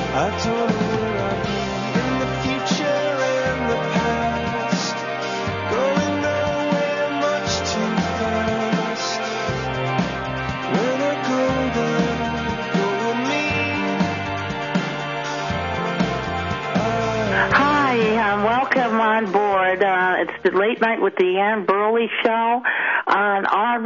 I told her where I'd be in the future and the past, going nowhere much too fast. When I go there, go with me. Hi, welcome on board. It's the Late Night with the Ann Burley Show on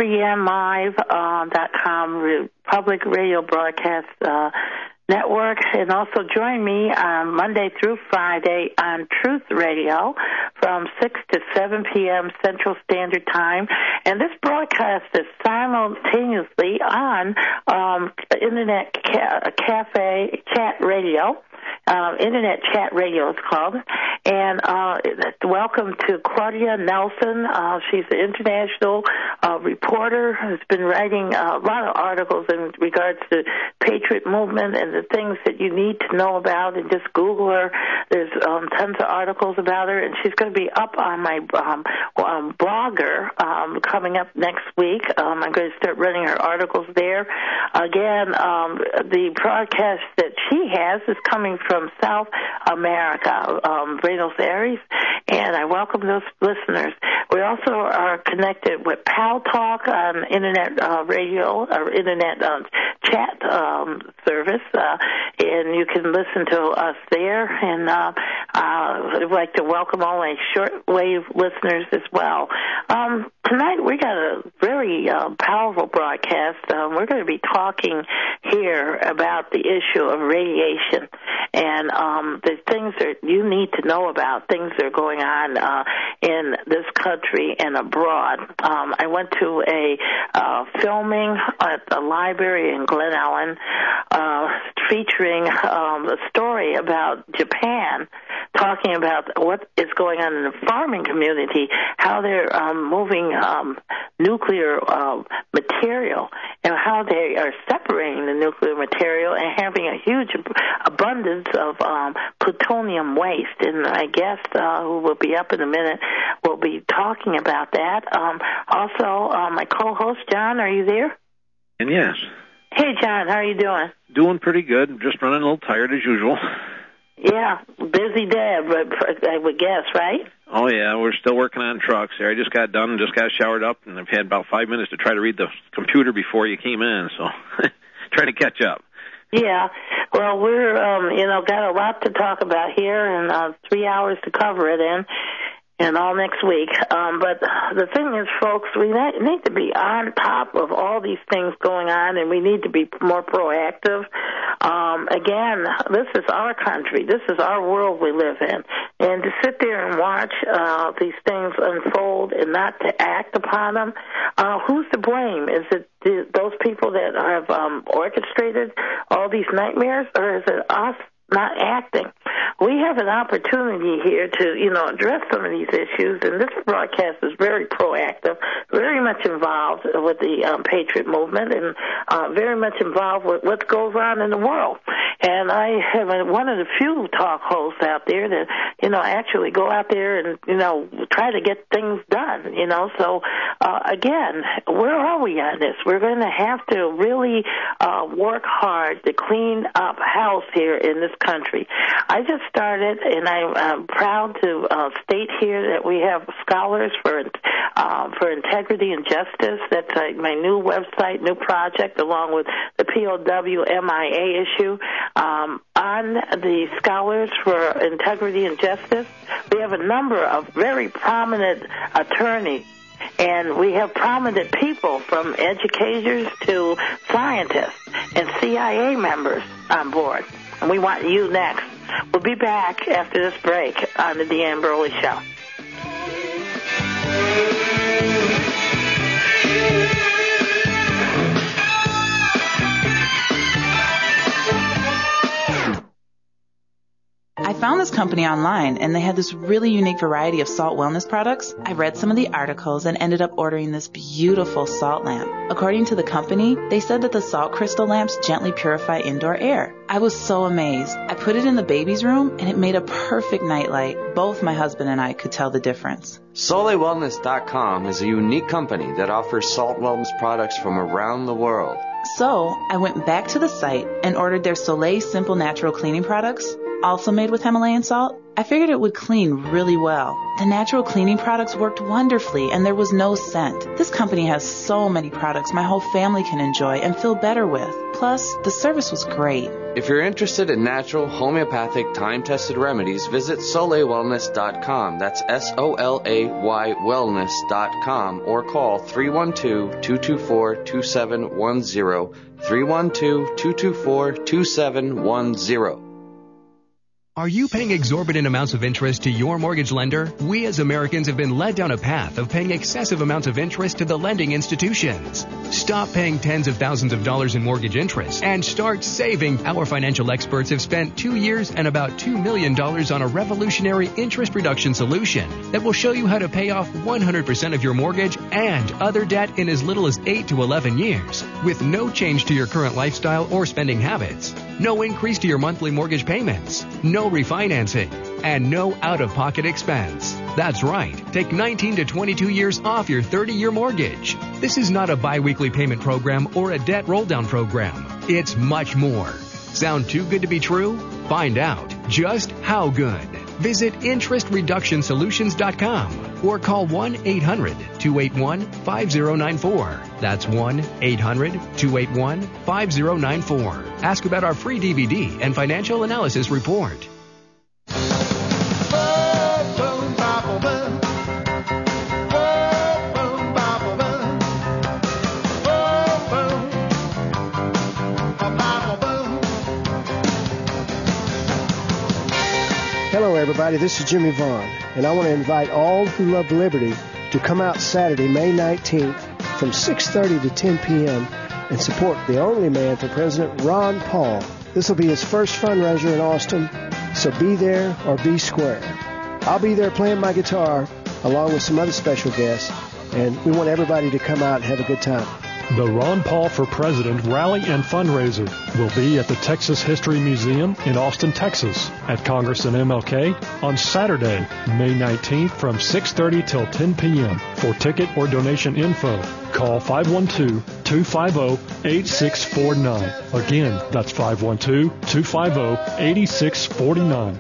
RBNLive.com, Public Radio Broadcast Network, and also join me on Monday through Friday on Truth Radio from 6 to 7 p.m. Central Standard Time. And this broadcast is simultaneously on Internet Cafe Chat Radio. Internet Chat Radio it's called. And welcome to Claudia Nelson. She's an international reporter who's been writing a lot of articles in regards to Patriot Movement and the things that you need to know about, and just Google her. There's tons of articles about her, and she's going to be up on my blogger coming up next week. I'm going to start running her articles there. Again, the broadcast that she has is coming from South America, Buenos Aires, and I welcome those listeners. We also are connected with Pal Talk on Internet radio or Internet chat service, and you can listen to us there. And I'd like to welcome all my shortwave listeners as well. Tonight we got a very powerful broadcast. We're going to be talking here about the issue of radiation and the things that you need to know about, things that are going on in this country and abroad. I went to a filming at the library in Glen Ellen featuring a story about Japan, talking about what is going on in the farming community, how they're moving nuclear material, and how they are separating the nuclear material and having a huge abundance of plutonium waste. And I guess who will be up in a minute will be talking about that. Also, my co-host, John, are you there? And yes. Hey, John, how are you doing? Doing pretty good. Just running a little tired as usual. Yeah, busy day, but I would guess, right? Oh, yeah, we're still working on trucks here. I just got done, just got showered up, and I've had about 5 minutes to try to read the computer before you came in, so trying to catch up. Yeah, well, we're, got a lot to talk about here and 3 hours to cover it in. And all next week. But the thing is, folks, we need to be on top of all these things going on, and we need to be more proactive. Again, this is our country. This is our world we live in. And to sit there and watch these things unfold and not to act upon them, who's to blame? Is it those people that have orchestrated all these nightmares, or is it us not acting? We have an opportunity here to, address some of these issues, and this broadcast is very proactive, very much involved with the Patriot Movement, and very much involved with what goes on in the world. And I have one of the few talk hosts out there that, actually go out there and, try to get things done, So, again, where are we on this? We're going to have to really work hard to clean up house here in this country. I just started, and I'm proud to state here that we have Scholars for Integrity and Justice. That's my new website, new project, along with the POW-MIA issue. On the Scholars for Integrity and Justice, we have a number of very prominent attorneys, and we have prominent people from educators to scientists and CIA members on board. And we want you next. We'll be back after this break on the Ann Burley Show. I found this company online, and they had this really unique variety of salt wellness products. I read some of the articles and ended up ordering this beautiful salt lamp. According to the company, they said that the salt crystal lamps gently purify indoor air. I was so amazed. I put it in the baby's room, and it made a perfect nightlight. Both my husband and I could tell the difference. SoleilWellness.com is a unique company that offers salt wellness products from around the world. So I went back to the site and ordered their Soleil Simple Natural Cleaning products, also made with Himalayan salt. I figured it would clean really well. The natural cleaning products worked wonderfully, and there was no scent. This company has so many products my whole family can enjoy and feel better with. Plus, the service was great. If you're interested in natural, homeopathic, time-tested remedies, visit SoleilWellness.com. That's SOLAY wellness.com, or call 312-224-2710, 312-224-2710. Are you paying exorbitant amounts of interest to your mortgage lender? We as Americans have been led down a path of paying excessive amounts of interest to the lending institutions. Stop paying tens of thousands of dollars in mortgage interest and start saving. Our financial experts have spent 2 years and about $2 million on a revolutionary interest reduction solution that will show you how to pay off 100% of your mortgage and other debt in as little as 8 to 11 years with no change to your current lifestyle or spending habits. No increase to your monthly mortgage payments, no refinancing, and no out-of-pocket expense. That's right. Take 19 to 22 years off your 30-year mortgage. This is not a biweekly payment program or a debt roll-down program. It's much more. Sound too good to be true? Find out just how good. Visit interestreductionsolutions.com or call 1-800-281-5094. That's 1-800-281-5094. Ask about our free DVD and financial analysis report. Hello, everybody. This is Jimmy Vaughn, and I want to invite all who love liberty to come out Saturday, May 19th from 6:30 to 10 p.m. and support the only man for President, Ron Paul. This will be his first fundraiser in Austin, so be there or be square. I'll be there playing my guitar along with some other special guests, and we want everybody to come out and have a good time. The Ron Paul for President Rally and Fundraiser will be at the Texas History Museum in Austin, Texas, at Congress and MLK on Saturday, May 19th from 6:30 till 10 p.m. For ticket or donation info, call 512-250-8649. Again, that's 512-250-8649.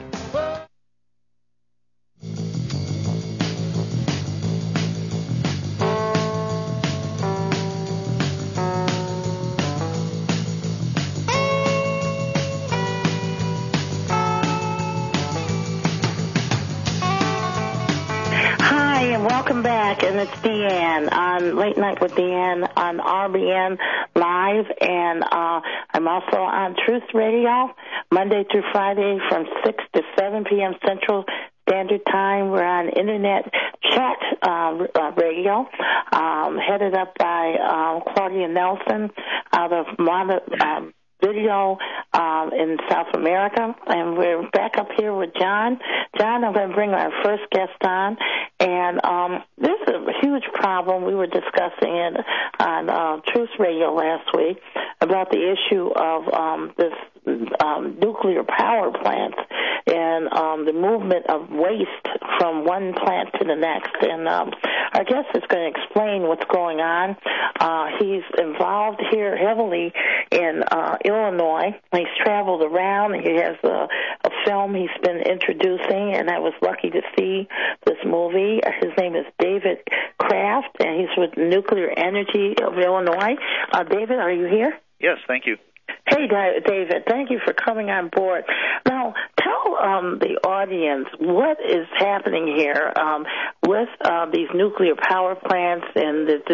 And it's Deanne on Late Night with Deanne on RBN Live, and I'm also on Truth Radio Monday through Friday from 6 to 7 p.m. Central Standard Time. We're on Internet Chat Radio, headed up by Claudia Nelson out of Video in South America, and we're back up here with John. John, I'm going to bring our first guest on, and this is a huge problem we were discussing it on Truth Radio last week about the issue of this nuclear power plants and the movement of waste from one plant to the next. And our guest is going to explain what's going on. He's involved here heavily in Illinois. He's traveled around. He has a film he's been introducing, and I was lucky to see this movie. His name is David Kraft, and he's with Nuclear Energy of Illinois. David, are you here? Yes, thank you. Hey, David, thank you for coming on board. Now, tell the audience what is happening here with these nuclear power plants and the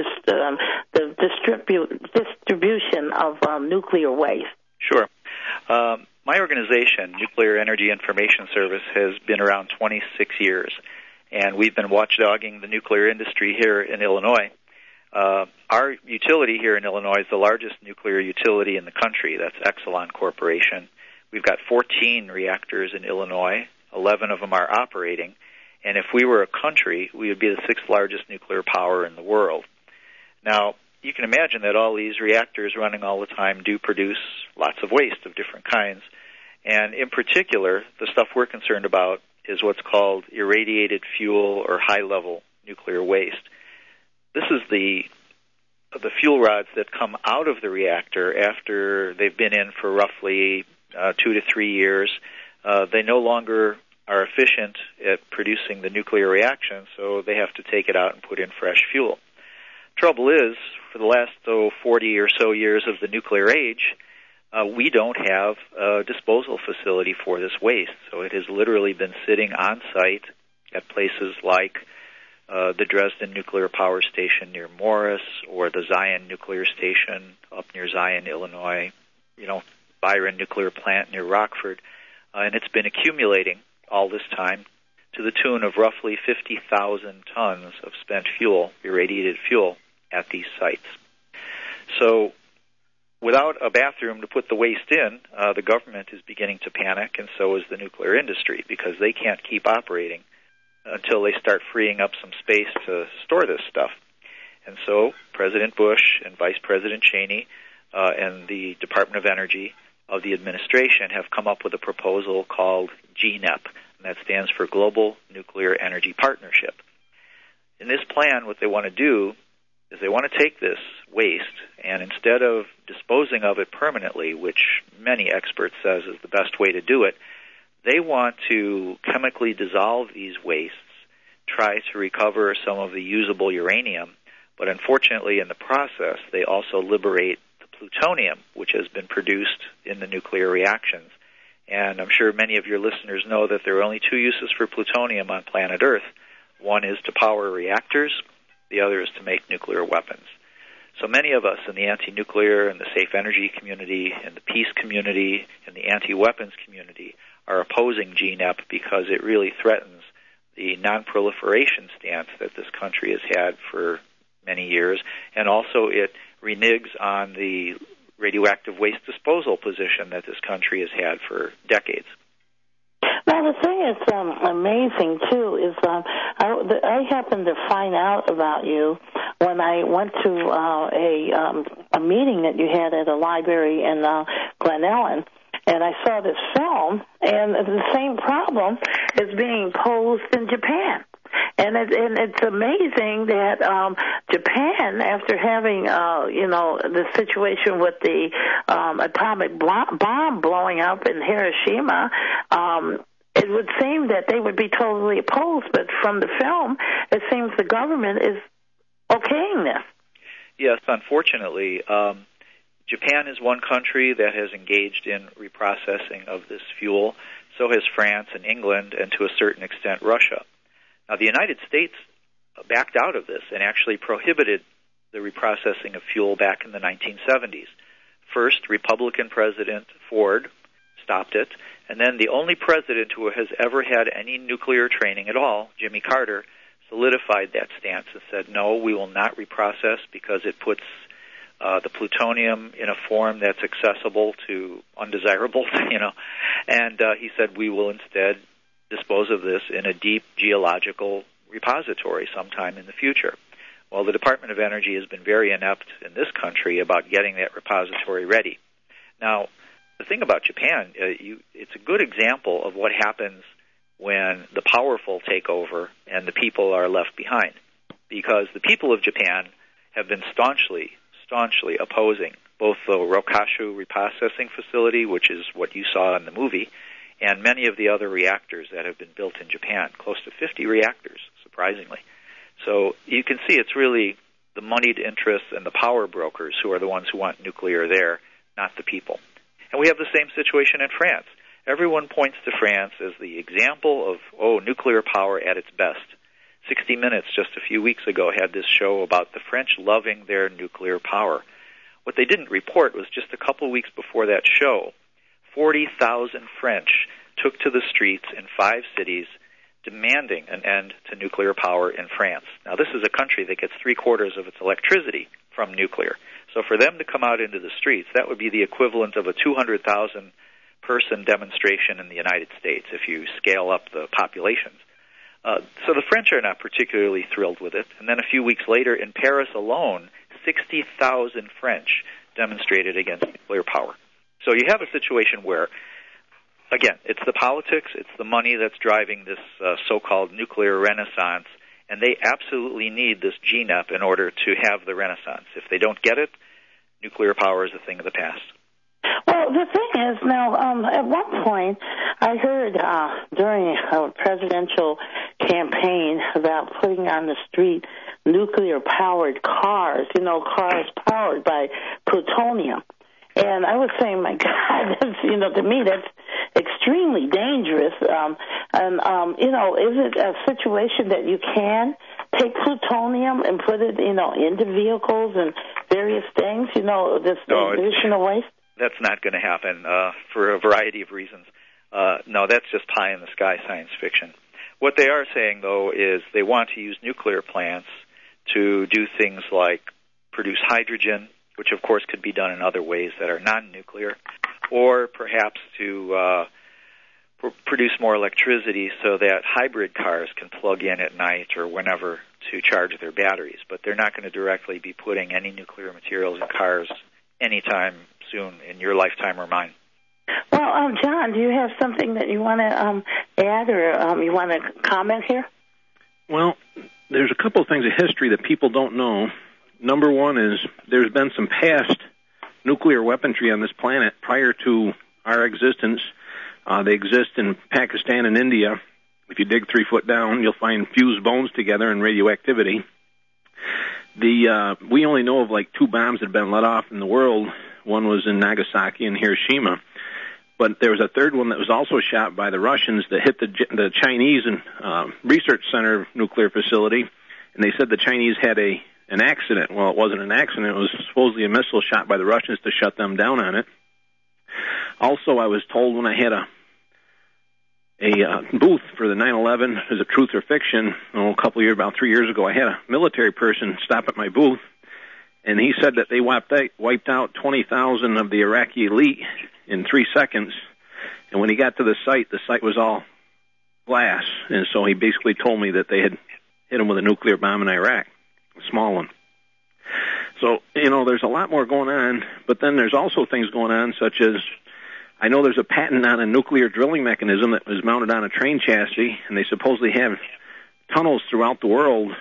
distribution of nuclear waste. Sure. My organization, Nuclear Energy Information Service, has been around 26 years, and we've been watchdogging the nuclear industry here in Illinois. Our utility here in Illinois is the largest nuclear utility in the country. That's Exelon Corporation. We've got 14 reactors in Illinois. 11 of them are operating. And if we were a country, we would be the sixth largest nuclear power in the world. Now, you can imagine that all these reactors running all the time do produce lots of waste of different kinds. And in particular, the stuff we're concerned about is what's called irradiated fuel or high-level nuclear waste. This is the fuel rods that come out of the reactor after they've been in for roughly 2 to 3 years. They no longer are efficient at producing the nuclear reaction, so they have to take it out and put in fresh fuel. Trouble is, for the last 40 or so years of the nuclear age, we don't have a disposal facility for this waste. So it has literally been sitting on site at places like the Dresden Nuclear Power Station near Morris, or the Zion Nuclear Station up near Zion, Illinois, Byron Nuclear Plant near Rockford. And it's been accumulating all this time to the tune of roughly 50,000 tons of spent fuel, irradiated fuel, at these sites. So without a bathroom to put the waste in, the government is beginning to panic, and so is the nuclear industry, because they can't keep operating until they start freeing up some space to store this stuff. And so President Bush and Vice President Cheney and the Department of Energy of the administration have come up with a proposal called GNEP, and that stands for Global Nuclear Energy Partnership. In this plan, what they want to do is they want to take this waste, and instead of disposing of it permanently, which many experts says is the best way to do it, they want to chemically dissolve these wastes, try to recover some of the usable uranium, but unfortunately in the process they also liberate the plutonium, which has been produced in the nuclear reactions. And I'm sure many of your listeners know that there are only two uses for plutonium on planet Earth. One is to power reactors, the other is to make nuclear weapons. So many of us in the anti-nuclear and the safe energy community and the peace community and the anti-weapons community are opposing GNEP because it really threatens the non-proliferation stance that this country has had for many years, and also it reneges on the radioactive waste disposal position that this country has had for decades. Now, the thing that's amazing, too, is I happened to find out about you when I went to a meeting that you had at a library in Glen Ellen, and I saw this film, and the same problem is being posed in Japan. And it's amazing that Japan, after having the situation with the atomic bomb blowing up in Hiroshima, it would seem that they would be totally opposed. But from the film, it seems the government is okaying this. Yes, unfortunately, Japan is one country that has engaged in reprocessing of this fuel. So has France and England, and to a certain extent Russia. Now, the United States backed out of this and actually prohibited the reprocessing of fuel back in the 1970s. First, Republican President Ford stopped it, and then the only president who has ever had any nuclear training at all, Jimmy Carter, solidified that stance and said, no, we will not reprocess because it puts the plutonium in a form that's accessible to undesirables, and he said we will instead dispose of this in a deep geological repository sometime in the future. Well, the Department of Energy has been very inept in this country about getting that repository ready. Now, the thing about Japan, it's a good example of what happens when the powerful take over and the people are left behind, because the people of Japan have been staunchly opposing both the Rokashu reprocessing facility, which is what you saw in the movie, and many of the other reactors that have been built in Japan, close to 50 reactors, surprisingly. So you can see it's really the moneyed interests and the power brokers who are the ones who want nuclear there, not the people. And we have the same situation in France. Everyone points to France as the example of, nuclear power at its best. 60 Minutes just a few weeks ago had this show about the French loving their nuclear power. What they didn't report was just a couple weeks before that show, 40,000 French took to the streets in 5 cities demanding an end to nuclear power in France. Now, this is a country that gets 3/4 of its electricity from nuclear. So for them to come out into the streets, that would be the equivalent of a 200,000 100,000-person demonstration in the United States if you scale up the populations. So the French are not particularly thrilled with it. And then a few weeks later, in Paris alone, 60,000 French demonstrated against nuclear power. So you have a situation where, again, it's the politics, it's the money that's driving this so-called nuclear renaissance, and they absolutely need this GNEP in order to have the renaissance. If they don't get it, nuclear power is a thing of the past. Well, the thing is, now, at one point, I heard during a presidential campaign about putting on the street nuclear-powered cars, cars powered by plutonium. And I was saying, my God, that's, to me, that's extremely dangerous. Is it a situation that you can take plutonium and put it, into vehicles and various things, this additional waste? That's not going to happen for a variety of reasons. No, that's just pie-in-the-sky science fiction. What they are saying, though, is they want to use nuclear plants to do things like produce hydrogen, which, of course, could be done in other ways that are non-nuclear, or perhaps to produce more electricity so that hybrid cars can plug in at night or whenever to charge their batteries. But they're not going to directly be putting any nuclear materials in cars anytime soon in your lifetime or mine. Well, John, do you have something that you want to add or you want to comment here? Well, there's a couple of things of history that people don't know. Number one is there's been some past nuclear weaponry on this planet prior to our existence. They exist in Pakistan and India. If you dig 3 foot down, you'll find fused bones together and radioactivity. We only know of like 2 bombs that have been let off in the world. One was in Nagasaki and Hiroshima. But there was a third one that was also shot by the Russians that hit the Chinese research center nuclear facility, and they said the Chinese had an accident. Well, it wasn't an accident. It was supposedly a missile shot by the Russians to shut them down on it. Also, I was told when I had a booth for the 9/11 as a truth or fiction, about 3 years ago, I had a military person stop at my booth, and he said that they wiped out 20,000 of the Iraqi elite in 3 seconds. And when he got to the site was all glass. And so he basically told me that they had hit him with a nuclear bomb in Iraq, a small one. So, there's a lot more going on, but then there's also things going on such as, I know there's a patent on a nuclear drilling mechanism that was mounted on a train chassis, and they supposedly have tunnels throughout the world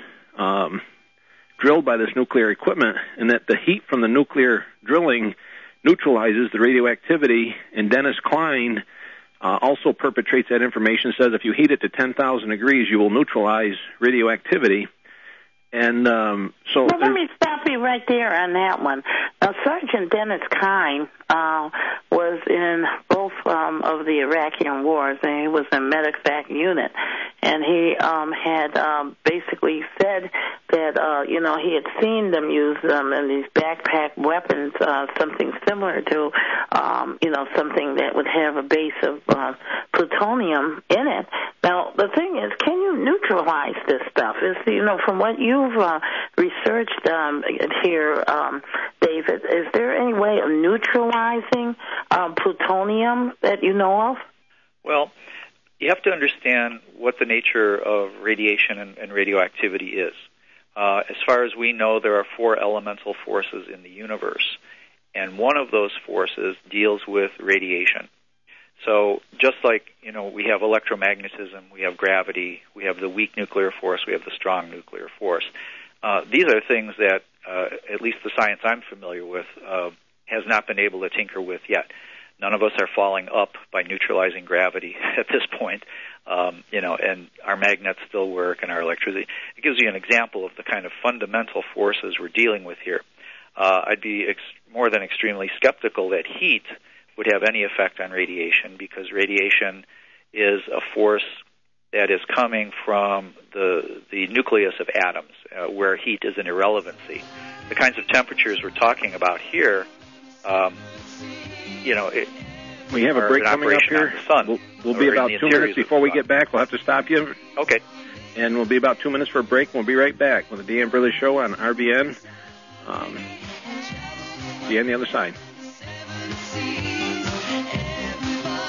drilled by this nuclear equipment, and that the heat from the nuclear drilling neutralizes the radioactivity. And Dennis Klein also perpetrates that information, says if you heat it to 10,000 degrees, you will neutralize radioactivity. And so... Well, let me stop you right there on that one. Now, Sergeant Dennis Klein was in both of the Iraqi wars, and he was in Medevac unit. And he had basically said that, he had seen them use them in these backpack weapons, something similar to, something that would have a base of plutonium in it. Now, the thing is, can you neutralize this stuff? From what you've researched here, David, is there any way of neutralizing plutonium that you know of? Well, you have to understand what the nature of radiation and radioactivity is. As far as we know, there are 4 elemental forces in the universe, and one of those forces deals with radiation. So just like, we have electromagnetism, we have gravity, we have the weak nuclear force, we have the strong nuclear force. These are things that, at least the science I'm familiar with, has not been able to tinker with yet. None of us are falling up by neutralizing gravity at this point, and our magnets still work and our electricity. It gives you an example of the kind of fundamental forces we're dealing with here. I'd be more than extremely skeptical that heat would have any effect on radiation, because radiation is a force that is coming from the nucleus of atoms, where heat is an irrelevancy. The kinds of temperatures we're talking about here, we have a break coming up here. We'll be about 2 minutes before we get back. We'll have to stop you. Okay. And we'll be about 2 minutes for a break. We'll be right back with the Dan Briley Show on RBN. See you on the other side.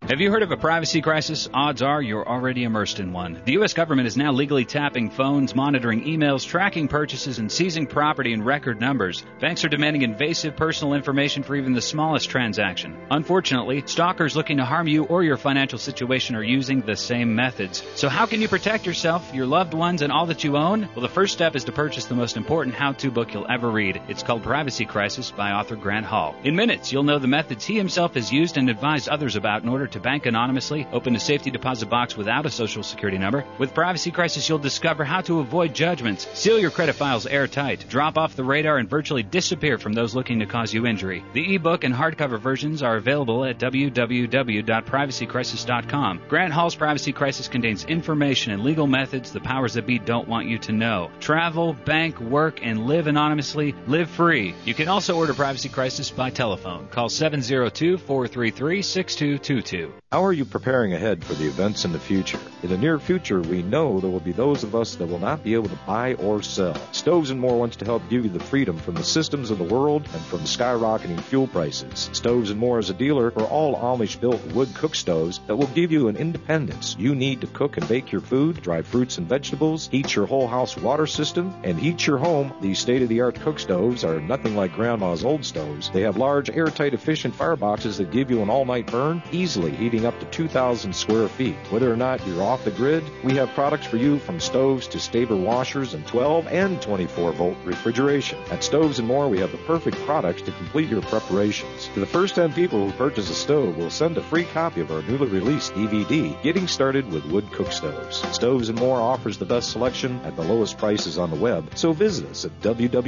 Have you heard of a privacy crisis? Odds are you're already immersed in one. The U.S. government is now legally tapping phones, monitoring emails, tracking purchases, and seizing property in record numbers. Banks are demanding invasive personal information for even the smallest transaction. Unfortunately, stalkers looking to harm you or your financial situation are using the same methods. So how can you protect yourself, your loved ones, and all that you own? Well, the first step is to purchase the most important how-to book you'll ever read. It's called Privacy Crisis by author Grant Hall. In minutes, you'll know the methods he himself has used and advised others about in order to bank anonymously, open a safety deposit box without a social security number. With Privacy Crisis, you'll discover how to avoid judgments, seal your credit files airtight, drop off the radar, and virtually disappear from those looking to cause you injury. The ebook and hardcover versions are available at www.privacycrisis.com. Grant Hall's Privacy Crisis contains information and legal methods the powers that be don't want you to know. Travel, bank, work, and live anonymously. Live free. You can also order Privacy Crisis by telephone. Call 702-433-6222. How are you preparing ahead for the events in the future? In the near future, we know there will be those of us that will not be able to buy or sell. Stoves and More wants to help give you the freedom from the systems of the world and from skyrocketing fuel prices. Stoves and More is a dealer for all Amish-built wood cook stoves that will give you an independence you need to cook and bake your food, dry fruits and vegetables, heat your whole house water system, and heat your home. These state-of-the-art cook stoves are nothing like Grandma's old stoves. They have large, airtight, efficient fireboxes that give you an all-night burn, easily heating up to 2,000 square feet. Whether or not you're off the grid, we have products for you from stoves to Staber washers and 12 and 24-volt refrigeration. At Stoves and More, we have the perfect products to complete your preparations. To the first 10 people who purchase a stove, we'll send a free copy of our newly released DVD, Getting Started with Wood Cook Stoves. Stoves and More offers the best selection at the lowest prices on the web, so visit us at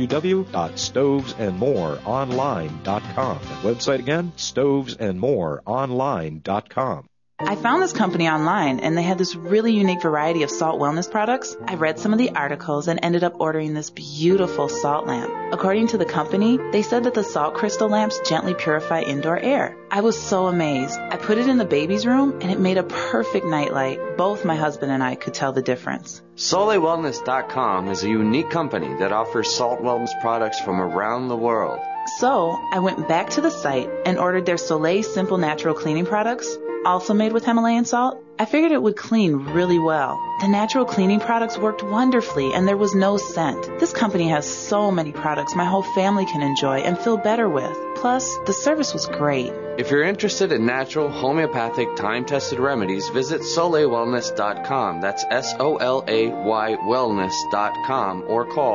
www.stovesandmoreonline.com. That website again, stovesandmoreonline.com. I found this company online, and they had this really unique variety of salt wellness products. I read some of the articles and ended up ordering this beautiful salt lamp. According to the company, they said that the salt crystal lamps gently purify indoor air. I was so amazed. I put it in the baby's room, and it made a perfect nightlight. Both my husband and I could tell the difference. SoleilWellness.com is a unique company that offers salt wellness products from around the world. So I went back to the site and ordered their Soleil Simple Natural Cleaning products, also made with Himalayan salt. I figured it would clean really well. The natural cleaning products worked wonderfully, and there was no scent. This company has so many products my whole family can enjoy and feel better with. Plus, the service was great. If you're interested in natural, homeopathic, time-tested remedies, visit SoleilWellness.com. That's SOLAY wellness.com, or call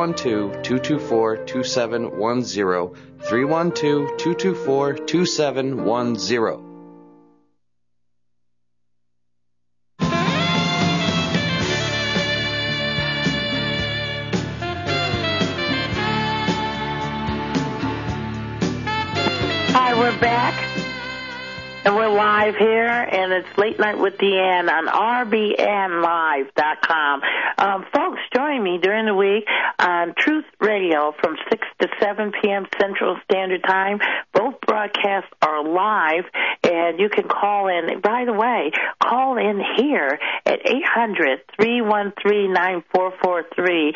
312-224-2710, 312-224-2710. We're back, and we're live here, and it's Late Night with Deanne on rbnlive.com. Folks, join me during the week on Truth Radio from 6 to 7 p.m. Central Standard Time. Both broadcasts are live, and you can call in. By the way, call in here at 800-313-9443,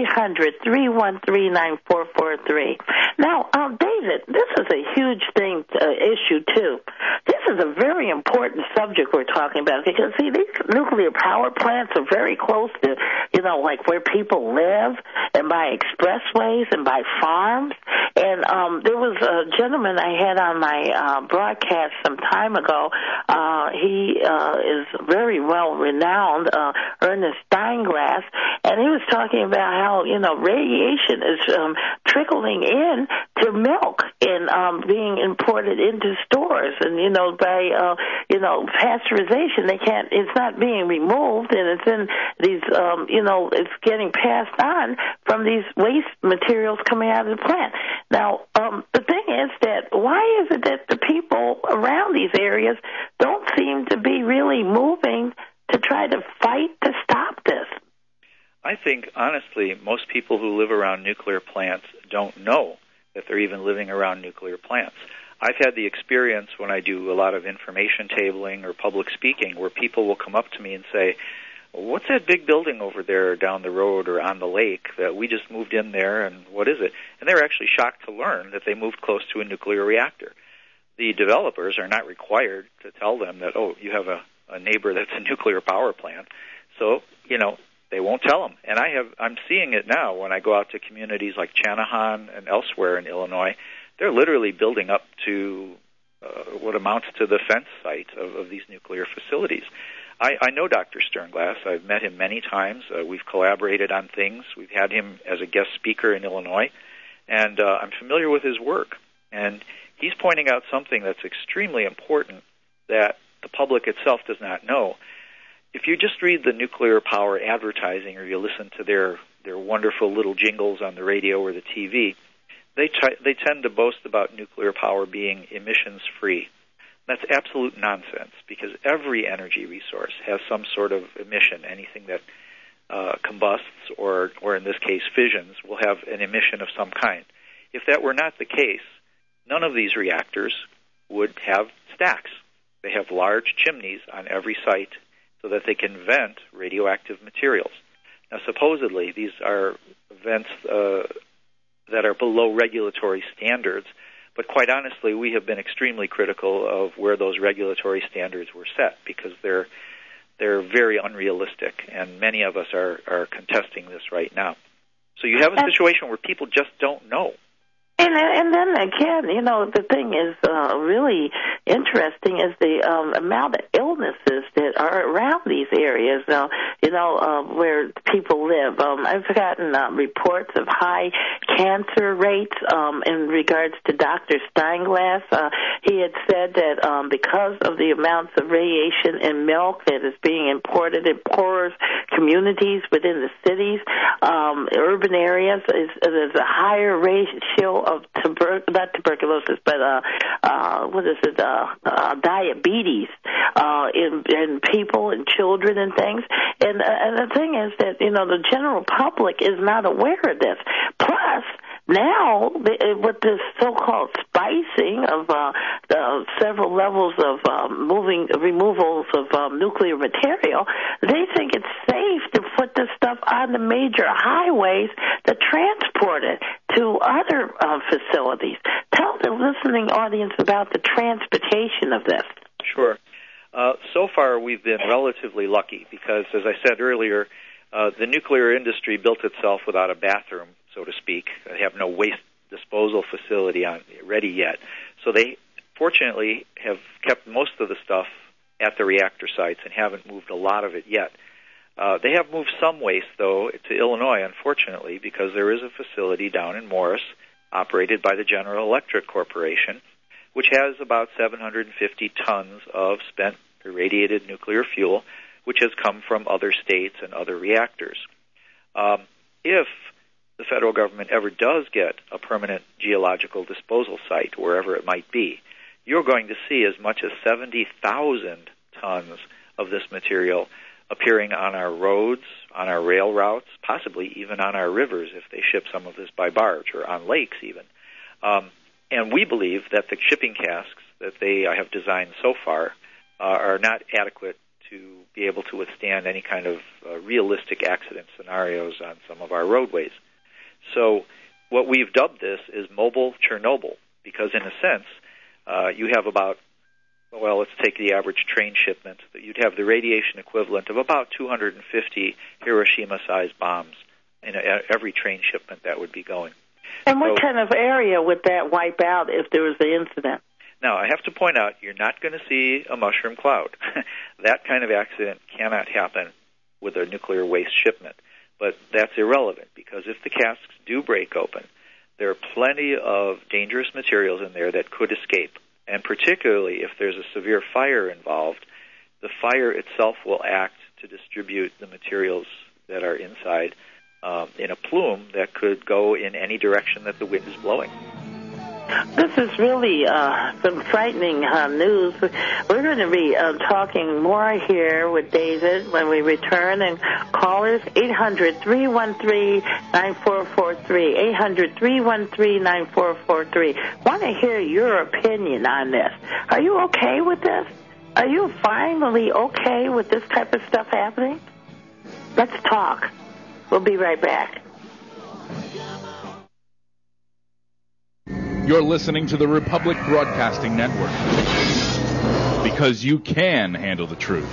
800-313-9443. Now, David, this is a huge issue, too. This is a very important subject we're talking about because, see, these nuclear power plants are very close to, like where people live and by expressways and by farms. And there was a gentleman I had on my broadcast some time ago. He is very well renowned, Ernest Steinglass, and he was talking about how, radiation is trickling in to milk and being imported into stores. And, by, pasteurization, it's not being removed, and it's in these, it's getting passed on from these waste materials coming out of the plant. Now, the thing is that why is it that the people around these areas don't seem to be really moving to try to fight to stop this? I think, honestly, most people who live around nuclear plants don't know that they're even living around nuclear plants. I've had the experience when I do a lot of information tabling or public speaking where people will come up to me and say, what's that big building over there down the road or on the lake that we just moved in there, and what is it? And they're actually shocked to learn that they moved close to a nuclear reactor. the developers are not required to tell them that, oh, you have a neighbor that's a nuclear power plant. So, they won't tell them. And I'm seeing it now when I go out to communities like Channahon and elsewhere in Illinois. They're literally building up to what amounts to the fence site of these nuclear facilities. I know Dr. Sternglass. I've met him many times. We've collaborated on things. We've had him as a guest speaker in Illinois, and I'm familiar with his work. And he's pointing out something that's extremely important that the public itself does not know. If you just read the nuclear power advertising or you listen to their wonderful little jingles on the radio or the TV, they tend to boast about nuclear power being emissions-free. That's absolute nonsense, because every energy resource has some sort of emission. Anything that combusts or in this case fissions will have an emission of some kind. If that were not the case, none of these reactors would have stacks. They have large chimneys on every site so that they can vent radioactive materials. Now, supposedly, these are vents that are below regulatory standards, but quite honestly, we have been extremely critical of where those regulatory standards were set, because they're very unrealistic, and many of us are contesting this right now. So you have a situation where people just don't know. And then again, the thing is really interesting is the amount of illnesses that are around these areas, where people live. I've gotten reports of high cancer rates in regards to Dr. Steinglass. He had said that because of the amounts of radiation in milk that is being imported in poorer communities within the cities, urban areas, there's a higher ratio of not tuberculosis, but diabetes in people and children and things. And the thing is that the general public is not aware of this. Plus, now, with this so-called spicing of several levels of removals of nuclear material, they think it's safe to put this stuff on the major highways that transport it to other facilities. Tell the listening audience about the transportation of this. Sure. So far, we've been relatively lucky because, as I said earlier, the nuclear industry built itself without a bathroom, so to speak. They have no waste disposal facility ready yet. So they, fortunately, have kept most of the stuff at the reactor sites and haven't moved a lot of it yet. They have moved some waste, though, to Illinois, unfortunately, because there is a facility down in Morris operated by the General Electric Corporation, which has about 750 tons of spent irradiated nuclear fuel, which has come from other states and other reactors. If the federal government ever does get a permanent geological disposal site, wherever it might be, you're going to see as much as 70,000 tons of this material appearing on our roads, on our rail routes, possibly even on our rivers if they ship some of this by barge, or on lakes even. And we believe that the shipping casks that they have designed so far are not adequate to be able to withstand any kind of realistic accident scenarios on some of our roadways. So what we've dubbed this is mobile Chernobyl, because in a sense, you have about, well, let's take the average train shipment. You'd have the radiation equivalent of about 250 Hiroshima-sized bombs in every train shipment that would be going. And what kind of area would that wipe out if there was an incident? Now, I have to point out, you're not going to see a mushroom cloud. That kind of accident cannot happen with a nuclear waste shipment. But that's irrelevant, because if the casks do break open, there are plenty of dangerous materials in there that could escape. And particularly if there's a severe fire involved, the fire itself will act to distribute the materials that are inside in a plume that could go in any direction that the wind is blowing. This is really some frightening news. We're going to be talking more here with David when we return. And callers, 800-313-9443, 800-313-9443. Want to hear your opinion on this. Are you okay with this? Are you finally okay with this type of stuff happening? Let's talk. We'll be right back. You're listening to the Republic Broadcasting Network, because you can handle the truth.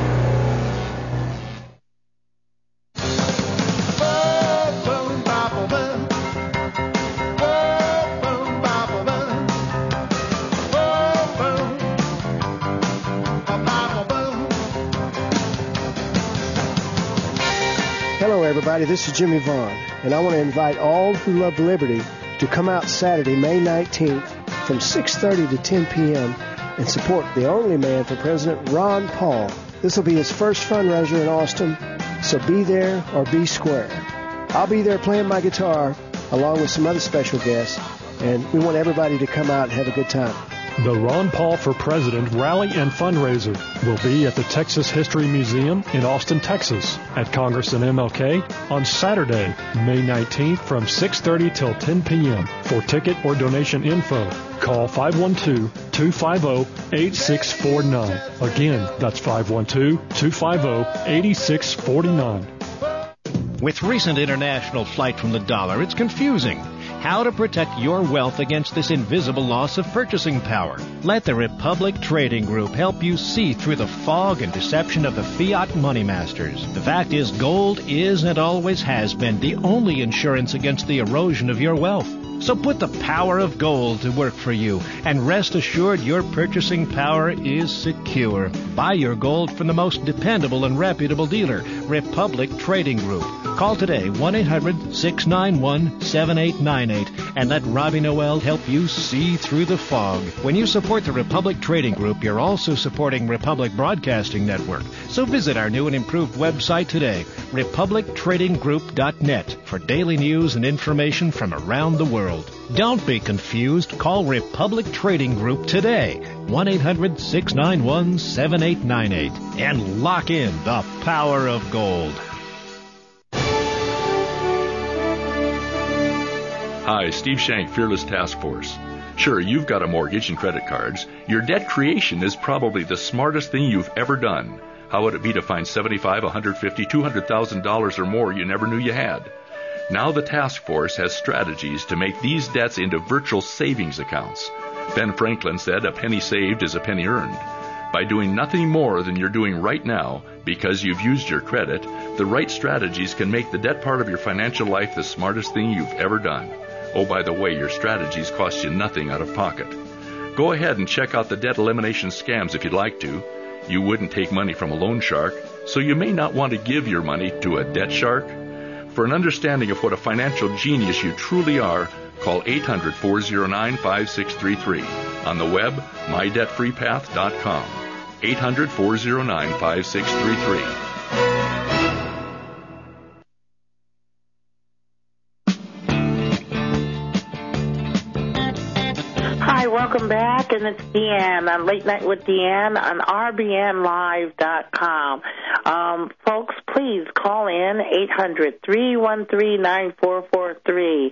Hello, everybody. This is Jimmy Vaughn, and I want to invite all who love liberty to come out Saturday, May 19th, from 6:30 to 10 p.m. and support the only man for President, Ron Paul. This will be his first fundraiser in Austin, so be there or be square. I'll be there playing my guitar along with some other special guests, and we want everybody to come out and have a good time. The Ron Paul for President Rally and Fundraiser will be at the Texas History Museum in Austin, Texas, at Congress and MLK on Saturday, May 19th from 6:30 till 10 p.m. For ticket or donation info, call 512-250-8649. Again, that's 512-250-8649. With recent international flight from the dollar, it's confusing. How to protect your wealth against this invisible loss of purchasing power. Let the Republic Trading Group help you see through the fog and deception of the fiat money masters. The fact is, gold is and always has been the only insurance against the erosion of your wealth. So put the power of gold to work for you, and rest assured your purchasing power is secure. Buy your gold from the most dependable and reputable dealer, Republic Trading Group. Call today, 1-800-691-7898, and let Robbie Noel help you see through the fog. When you support the Republic Trading Group, you're also supporting Republic Broadcasting Network. So visit our new and improved website today, republictradinggroup.net, for daily news and information from around the world. Don't be confused. Call Republic Trading Group today, 1-800-691-7898, and lock in the power of gold. Hi, Steve Shank, Fearless Task Force. Sure, you've got a mortgage and credit cards. Your debt creation is probably the smartest thing you've ever done. How would it be to find $75,000, $150,000, $200,000 or more you never knew you had? Now the task force has strategies to make these debts into virtual savings accounts. Ben Franklin said, "A penny saved is a penny earned." By doing nothing more than you're doing right now, because you've used your credit, the right strategies can make the debt part of your financial life the smartest thing you've ever done. Oh, by the way, your strategies cost you nothing out of pocket. Go ahead and check out the debt elimination scams if you'd like to. You wouldn't take money from a loan shark, so you may not want to give your money to a debt shark. For an understanding of what a financial genius you truly are, call 800-409-5633. On the web, mydebtfreepath.com. 800-409-5633. Hi, welcome back, and it's Deanne on Late Night with Deanne on rbnlive.com. Folks, please call in 800-313-9443,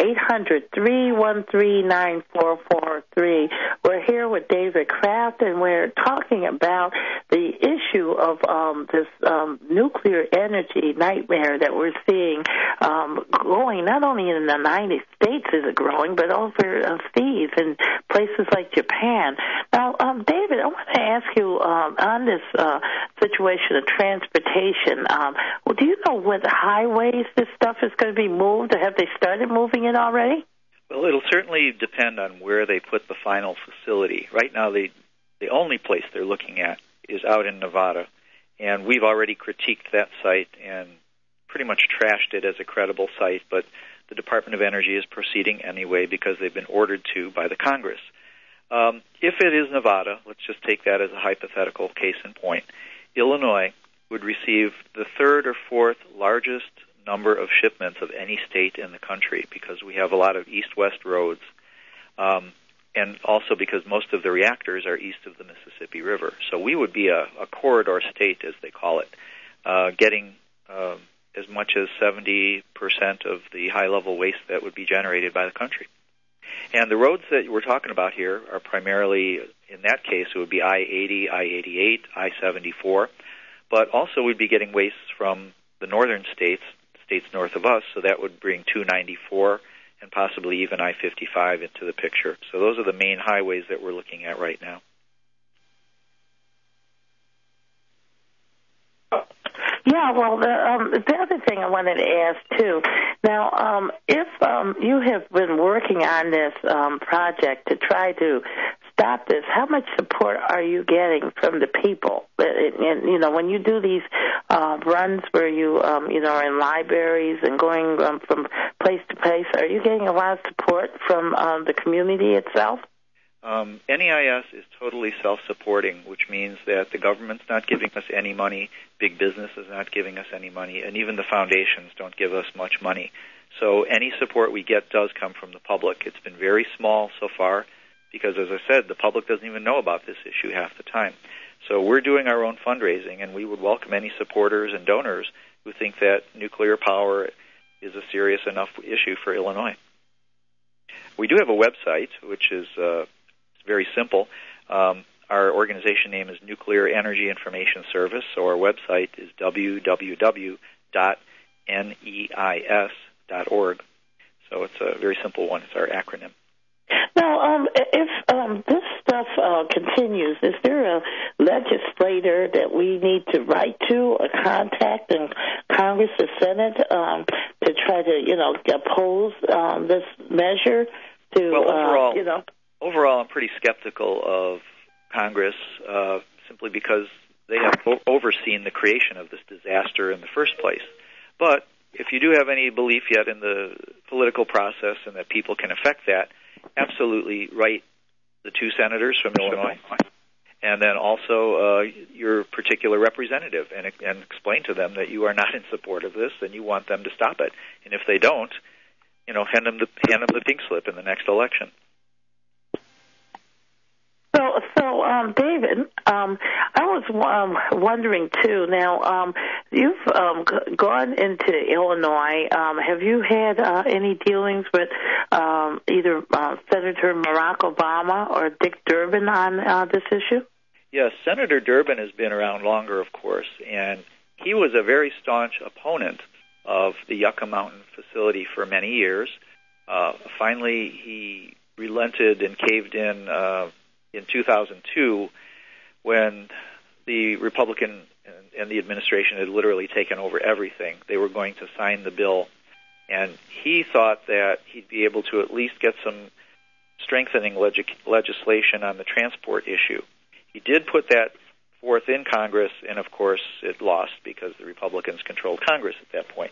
800-313-9443. We're here with David Kraft, and we're talking about the issue of this nuclear energy nightmare that we're seeing growing not only in the United States is it growing, but overseas in places like Japan. Now, David, I want to ask you on this situation of transportation. Well, do you know what highways this stuff is going to be moved, or have they started moving it already? Well, it'll certainly depend on where they put the final facility. Right now, the only place they're looking at is out in Nevada, and we've already critiqued that site and pretty much trashed it as a credible site, but the Department of Energy is proceeding anyway because they've been ordered to by the Congress. If it is Nevada, let's just take that as a hypothetical case in point, Illinois would receive the third or fourth largest number of shipments of any state in the country because we have a lot of east-west roads, and also because most of the reactors are east of the Mississippi River. So we would be a corridor state, as they call it, getting as much as 70% of the high-level waste that would be generated by the country. And the roads that we're talking about here are primarily, in that case, it would be I-80, I-88, I-74, but also we'd be getting waste from the northern states, states north of us, so that would bring 294 and possibly even I-55 into the picture. So those are the main highways that we're looking at right now. Yeah, well, the other thing I wanted to ask, too, now, if you have been working on this project to try to stop this, how much support are you getting from the people? And, you know, when you do these runs where you, you know, are in libraries and going from place to place, are you getting a lot of support from the community itself? NEIS is totally self-supporting, which means that the government's not giving us any money, big business is not giving us any money, and even the foundations don't give us much money. So any support we get does come from the public. It's been very small so far because, as I said, the public doesn't even know about this issue half the time. So we're doing our own fundraising, and we would welcome any supporters and donors who think that nuclear power is a serious enough issue for Illinois. We do have a website, which is very simple. Our organization name is Nuclear Energy Information Service, so our website is www.neis.org. So it's a very simple one. It's our acronym. Now, if this stuff continues, is there a legislator that we need to write to or contact in Congress or Senate to try to, you know, oppose this measure? Overall, I'm pretty skeptical of Congress simply because they have overseen the creation of this disaster in the first place. But if you do have any belief yet in the political process and that people can affect that, absolutely write the two senators from Illinois and then also your particular representative and explain to them that you are not in support of this and you want them to stop it. And if they don't, you know, hand them the pink slip in the next election. So, David, I was wondering too. Now, you've gone into Illinois. Have you had any dealings with either Senator Barack Obama or Dick Durbin on this issue? Yes, Senator Durbin has been around longer, of course, and he was a very staunch opponent of the Yucca Mountain facility for many years. Finally, he relented and caved in 2002 when the Republican and the administration had literally taken over everything. They were going to sign the bill, and he thought that he'd be able to at least get some strengthening legislation on the transport issue. He did put that forth in Congress, and of course it lost because the Republicans controlled Congress at that point.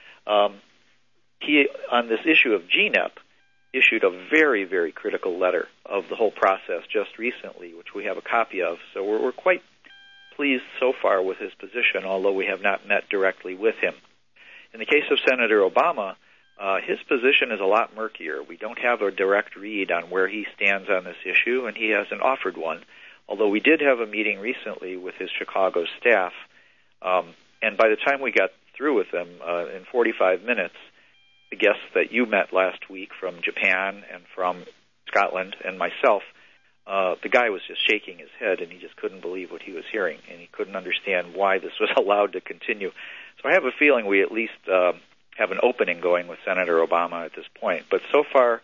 He, on this issue of GNEP, issued a very, very critical letter of the whole process just recently, which we have a copy of. So we're quite pleased so far with his position, although we have not met directly with him. In the case of Senator Obama, his position is a lot murkier. We don't have a direct read on where he stands on this issue, and he hasn't offered one, although we did have a meeting recently with his Chicago staff, and by the time we got through with them in 45 minutes, the guests that you met last week from Japan and from Scotland and myself, the guy was just shaking his head, and he just couldn't believe what he was hearing, and he couldn't understand why this was allowed to continue. So I have a feeling we at least have an opening going with Senator Obama at this point. But so far,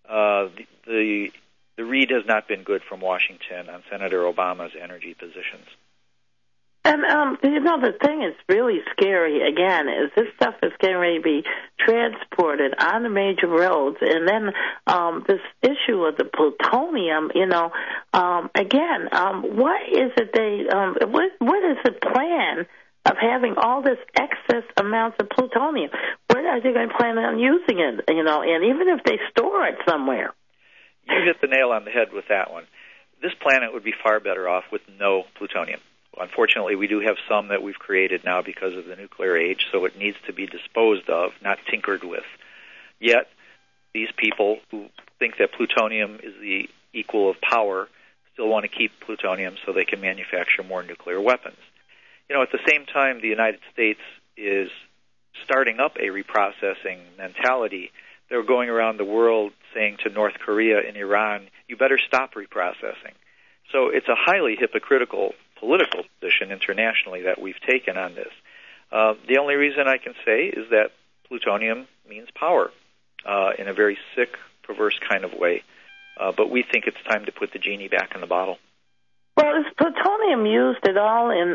the read has not been good from Washington on Senator Obama's energy positions. And, you know, the thing is really scary, again, is this stuff is getting ready to be transported on the major roads. And then this issue of the plutonium, you know, again, what is it what is the plan of having all this excess amounts of plutonium? Where are they going to plan on using it, you know, and even if they store it somewhere? You hit the nail on the head with that one. This planet would be far better off with no plutonium. Unfortunately, we do have some that we've created now because of the nuclear age, so it needs to be disposed of, not tinkered with. Yet, these people who think that plutonium is the equal of power still want to keep plutonium so they can manufacture more nuclear weapons. You know, at the same time, the United States is starting up a reprocessing mentality. They're going around the world saying to North Korea and Iran, you better stop reprocessing. So it's a highly hypocritical political position internationally that we've taken on this. The only reason I can say is that plutonium means power. in a very sick, perverse kind of way. But we think it's time to put the genie back in the bottle. Well, is plutonium used at all in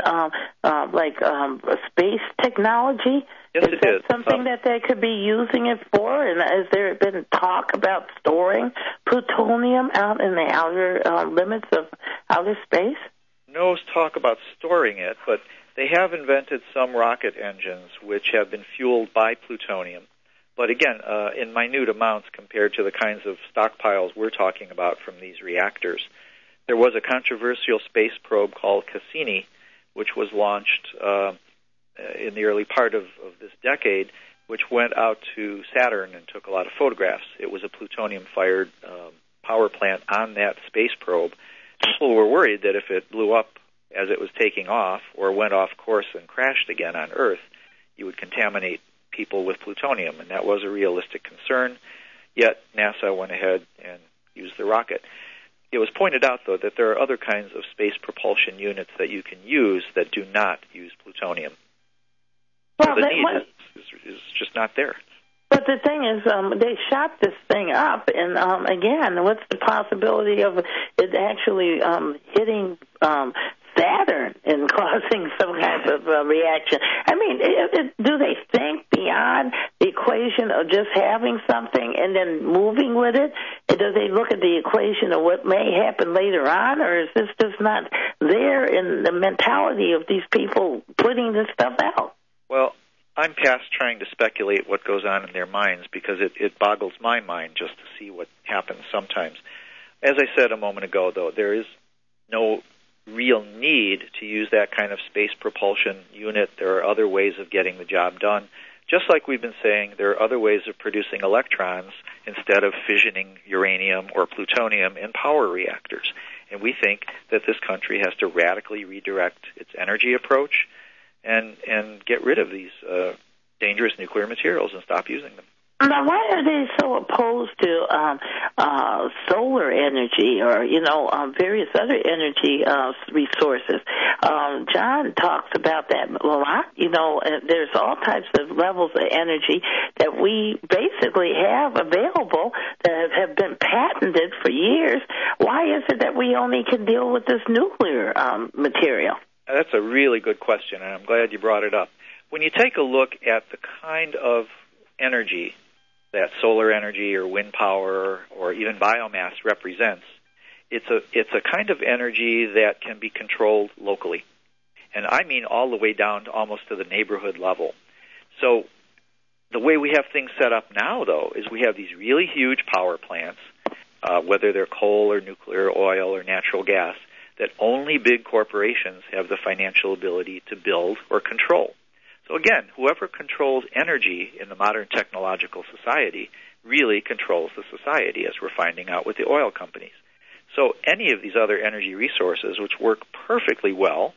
space technology? Yes, is that something that they could be using it for? And has there been talk about storing plutonium out in the outer limits of outer space? No talk about storing it, but they have invented some rocket engines which have been fueled by plutonium. But again, in minute amounts compared to the kinds of stockpiles we're talking about from these reactors. There was a controversial space probe called Cassini, which was launched in the early part of this decade, which went out to Saturn and took a lot of photographs. It was a plutonium-fired power plant on that space probe. People were worried that if it blew up as it was taking off or went off course and crashed again on Earth, you would contaminate people with plutonium, and that was a realistic concern. Yet NASA went ahead and used the rocket. It was pointed out, though, that there are other kinds of space propulsion units that you can use that do not use plutonium. Well, so the need is just not there. But the thing is, they shot this thing up, and again, what's the possibility of it actually hitting Saturn and causing some kind of reaction? I mean, do they think beyond the equation of just having something and then moving with it? Do they look at the equation of what may happen later on, or is this just not there in the mentality of these people putting this stuff out? Well, I'm past trying to speculate what goes on in their minds because it boggles my mind just to see what happens sometimes. As I said a moment ago, though, there is no real need to use that kind of space propulsion unit. There are other ways of getting the job done. Just like we've been saying, there are other ways of producing electrons instead of fissioning uranium or plutonium in power reactors. And we think that this country has to radically redirect its energy approach and get rid of these dangerous nuclear materials and stop using them. Now, why are they so opposed to solar energy or, various other energy resources? John talks about that a lot. There's all types of levels of energy that we basically have available that have been patented for years. Why is it that we only can deal with this nuclear material? That's a really good question, and I'm glad you brought it up. When you take a look at the kind of energy that solar energy or wind power or even biomass represents, it's a kind of energy that can be controlled locally. And I mean all the way down to almost to the neighborhood level. So the way we have things set up now, though, is we have these really huge power plants, whether they're coal or nuclear, oil or natural gas, that only big corporations have the financial ability to build or control. So again, whoever controls energy in the modern technological society really controls the society, as we're finding out with the oil companies. So any of these other energy resources, which work perfectly well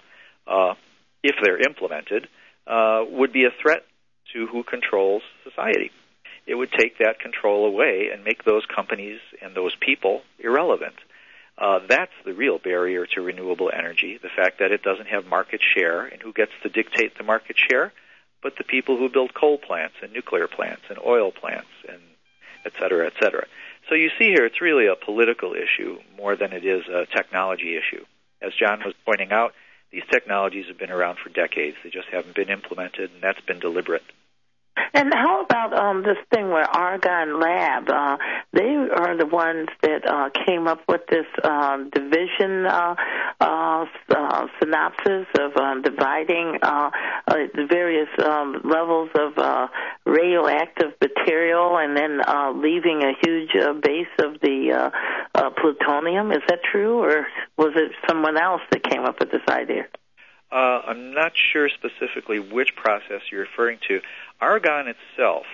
if they're implemented, would be a threat to who controls society. It would take that control away and make those companies and those people irrelevant. That's the real barrier to renewable energy, the fact that it doesn't have market share. And who gets to dictate the market share? But the people who build coal plants and nuclear plants and oil plants and et cetera, et cetera. So you see here, it's really a political issue more than it is a technology issue. As John was pointing out, these technologies have been around for decades. They just haven't been implemented, and that's been deliberate. And how about this thing where Argonne Lab, they are the ones that came up with this division synopsis of dividing the various levels of radioactive material and then leaving a huge base of the plutonium. Is that true, or was it someone else that came up with this idea? I'm not sure specifically which process you're referring to. Argonne itself,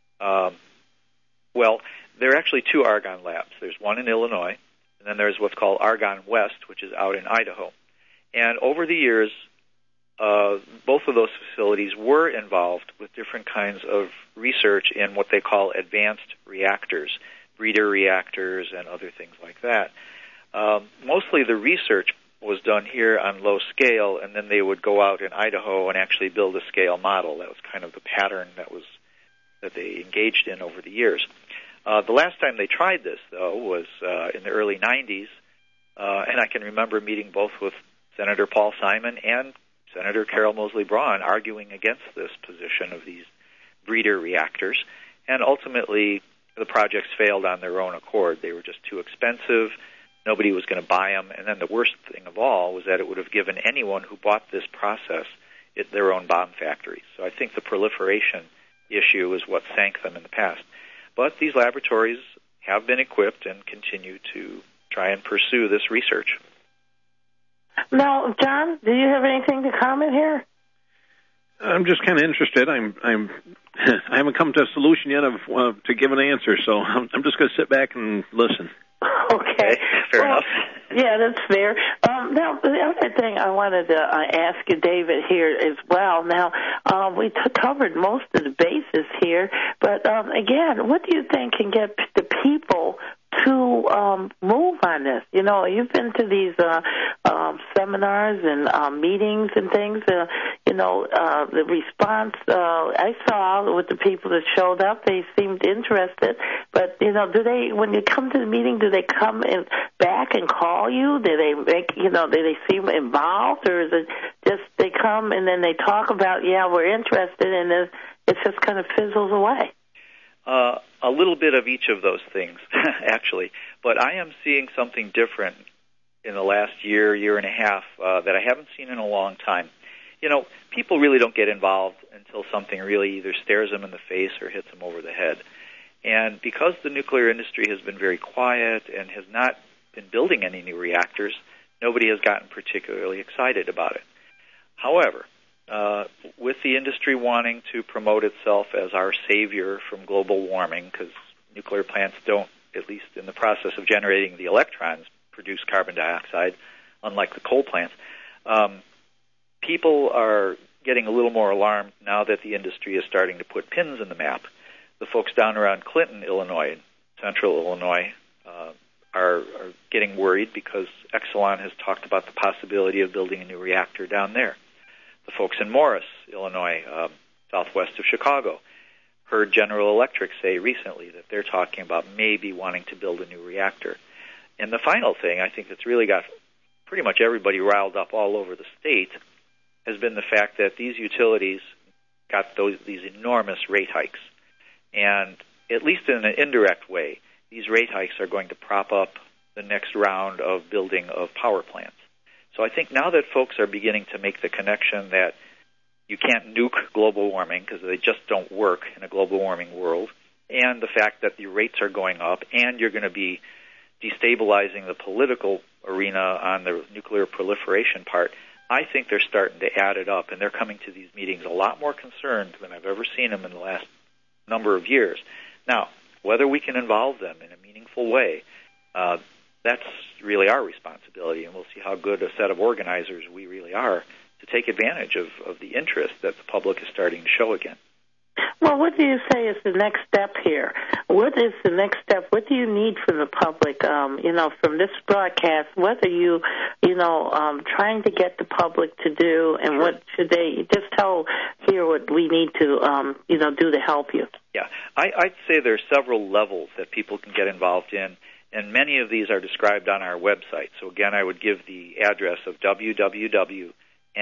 there are actually two Argonne labs. There's one in Illinois, and then there's what's called Argonne West, which is out in Idaho. And over the years, both of those facilities were involved with different kinds of research in what they call advanced reactors, breeder reactors, and other things like that. Mostly the research was done here on low scale, and then they would go out in Idaho and actually build a scale model. That was kind of the pattern that they engaged in over the years. The last time they tried this, though, was in the early 90s, and I can remember meeting both with Senator Paul Simon and Senator Carol Moseley Braun arguing against this position of these breeder reactors, and ultimately the projects failed on their own accord. They were just too expensive. Nobody was going to buy them, and then the worst thing of all was that it would have given anyone who bought this process their own bomb factories. So I think the proliferation issue is what sank them in the past. But these laboratories have been equipped and continue to try and pursue this research. Now, John, do you have anything to comment here? I'm just kind of interested. I haven't come to a solution yet to give an answer, so I'm just going to sit back and listen. Okay. Fair enough. Yeah, that's fair. Now, the other thing I wanted to ask you, David, here as well. Now, we covered most of the bases here, but again, what do you think can get the people to move on this? You know, you've been to these seminars and meetings and things. The response I saw with the people that showed up, they seemed interested. But do they, when you come to the meeting, do they come back and call you? Do they do they seem involved, or is it just they come and then they talk about, yeah, we're interested, and it just kind of fizzles away? A little bit of each of those things, actually. But I am seeing something different in the last year and a half that I haven't seen in a long time. People really don't get involved until something really either stares them in the face or hits them over the head. And because the nuclear industry has been very quiet and has not been building any new reactors, nobody has gotten particularly excited about it. However, with the industry wanting to promote itself as our savior from global warming, because nuclear plants don't, at least in the process of generating the electrons, produce carbon dioxide, unlike the coal plants, people are getting a little more alarmed now that the industry is starting to put pins in the map. The folks down around Clinton, Illinois, central Illinois, are getting worried because Exelon has talked about the possibility of building a new reactor down there. The folks in Morris, Illinois, southwest of Chicago, heard General Electric say recently that they're talking about maybe wanting to build a new reactor. And the final thing, I think that's really got pretty much everybody riled up all over the state, has been the fact that these utilities got these enormous rate hikes. And at least in an indirect way, these rate hikes are going to prop up the next round of building of power plants. So I think now that folks are beginning to make the connection that you can't nuke global warming because they just don't work in a global warming world, and the fact that the rates are going up, and you're going to be destabilizing the political arena on the nuclear proliferation part, I think they're starting to add it up, and they're coming to these meetings a lot more concerned than I've ever seen them in the last number of years. Now, whether we can involve them in a meaningful way, that's really our responsibility, and we'll see how good a set of organizers we really are to take advantage of the interest that the public is starting to show again. Well, what do you say is the next step here? What is the next step? What do you need from the public, from this broadcast? What are you, trying to get the public to do, and what should they just tell here what we need to, do to help you? Yeah, I'd say there are several levels that people can get involved in, and many of these are described on our website. So, again, I would give the address of www.NEIS,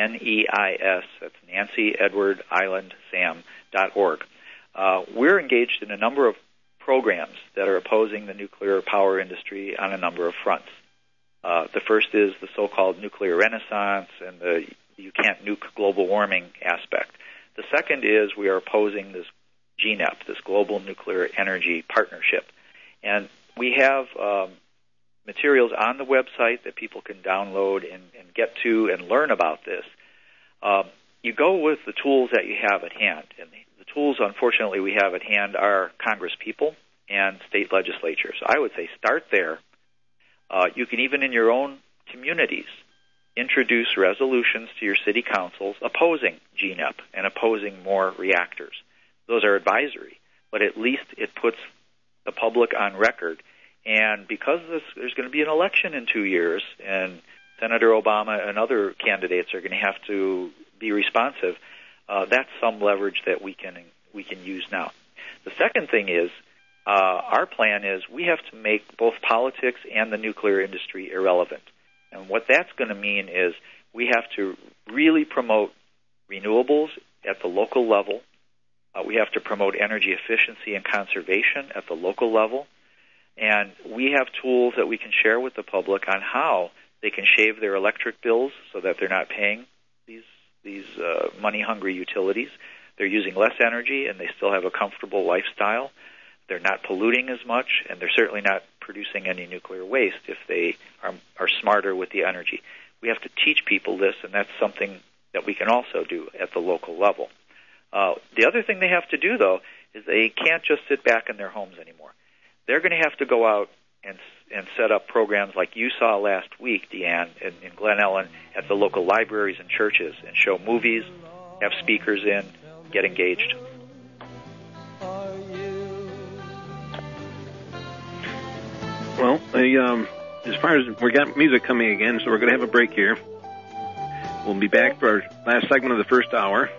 that's Nancy Edward Island Sam.org. We're engaged in a number of programs that are opposing the nuclear power industry on a number of fronts. The first is the so-called nuclear renaissance and the you can't nuke global warming aspect. The second is we are opposing this GNEP, this Global Nuclear Energy Partnership. And we have materials on the website that people can download and get to and learn about this. You go with the tools that you have at hand. And the tools, unfortunately, we have at hand are Congress people and state legislatures. I would say start there. You can even in your own communities introduce resolutions to your city councils opposing GNEP and opposing more reactors. Those are advisory, but at least it puts the public on record. And because there's going to be an election in 2 years, and Senator Obama and other candidates are going to have to be responsive, that's some leverage that we can use now. The second thing is Our plan is we have to make both politics and the nuclear industry irrelevant. And what that's going to mean is we have to really promote renewables at the local level. We have to promote energy efficiency and conservation at the local level. And we have tools that we can share with the public on how they can shave their electric bills so that they're not paying these money-hungry utilities. They're using less energy, and they still have a comfortable lifestyle. They're not polluting as much, and they're certainly not producing any nuclear waste if they are smarter with the energy. We have to teach people this, and that's something that we can also do at the local level. The other thing they have to do, though, is they can't just sit back in their homes anymore. They're going to have to go out and set up programs like you saw last week, Deanne, in Glen Ellen, at the local libraries and churches, and show movies, have speakers in, get engaged. Well, as far as we got music coming again, so we're going to have a break here. We'll be back for our last segment of the first hour.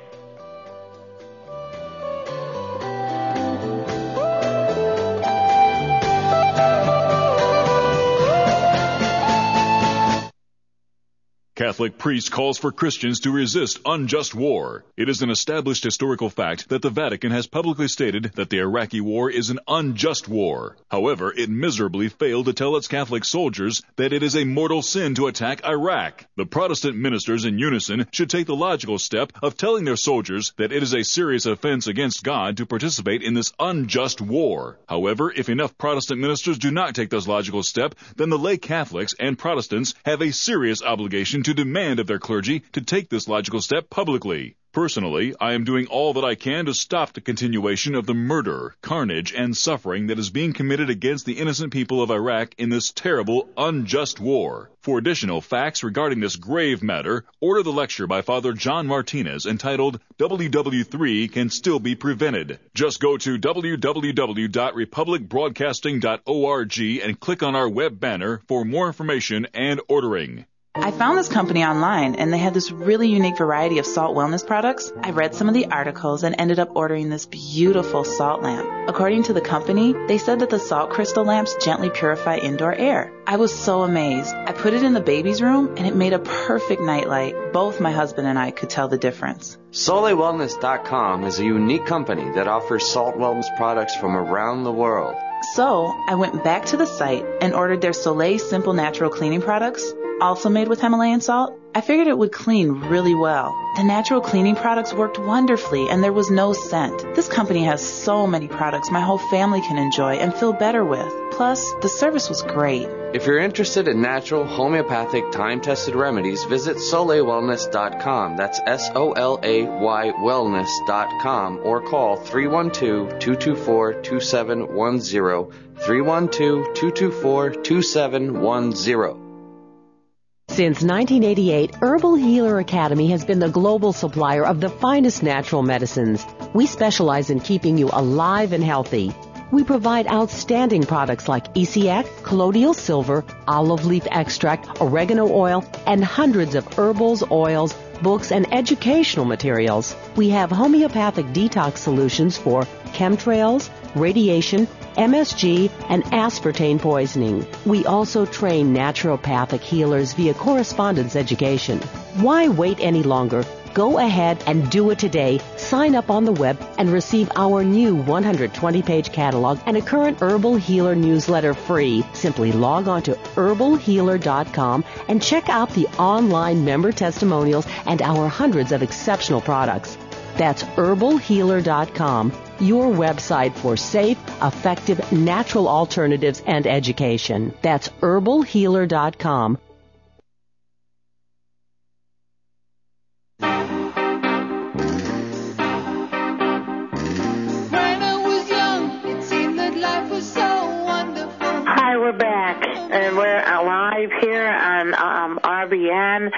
Catholic priest calls for Christians to resist unjust war. It is an established historical fact that the Vatican has publicly stated that the Iraqi war is an unjust war. However, it miserably failed to tell its Catholic soldiers that it is a mortal sin to attack Iraq. The Protestant ministers in unison should take the logical step of telling their soldiers that it is a serious offense against God to participate in this unjust war. However, if enough Protestant ministers do not take this logical step, then the lay Catholics and Protestants have a serious obligation to demand of their clergy to take this logical step publicly. Personally, I am doing all that I can to stop the continuation of the murder, carnage, and suffering that is being committed against the innocent people of Iraq in this terrible, unjust war. For additional facts regarding this grave matter, order the lecture by Father John Martinez entitled WW3 Can Still Be Prevented. Just go to www.republicbroadcasting.org and click on our web banner for more information and ordering. I found this company online, and they had this really unique variety of salt wellness products. I read some of the articles and ended up ordering this beautiful salt lamp. According to the company, they said that the salt crystal lamps gently purify indoor air. I was so amazed. I put it in the baby's room, and it made a perfect nightlight. Both my husband and I could tell the difference. SoleilWellness.com is a unique company that offers salt wellness products from around the world. So I went back to the site and ordered their Soleil Simple Natural Cleaning products, also made with Himalayan salt. I figured it would clean really well. The natural cleaning products worked wonderfully, and there was no scent. This company has so many products my whole family can enjoy and feel better with. Plus, the service was great. If you're interested in natural, homeopathic, time-tested remedies, visit SoleilWellness.com. That's SOLAY wellness.com, or call 312-224-2710, 312-224-2710. Since 1988, Herbal Healer Academy has been the global supplier of the finest natural medicines. We specialize in keeping you alive and healthy. We provide outstanding products like ECX, colloidal silver, olive leaf extract, oregano oil, and hundreds of herbals, oils, books, and educational materials. We have homeopathic detox solutions for chemtrails, radiation, MSG, and aspartame poisoning. We also train naturopathic healers via correspondence education. Why wait any longer? Go ahead and do it today. Sign up on the web and receive our new 120-page catalog and a current Herbal Healer newsletter free. Simply log on to herbalhealer.com and check out the online member testimonials and our hundreds of exceptional products. That's herbalhealer.com, your website for safe, effective, natural alternatives and education. That's herbalhealer.com. We're back, and we're live here on RBN,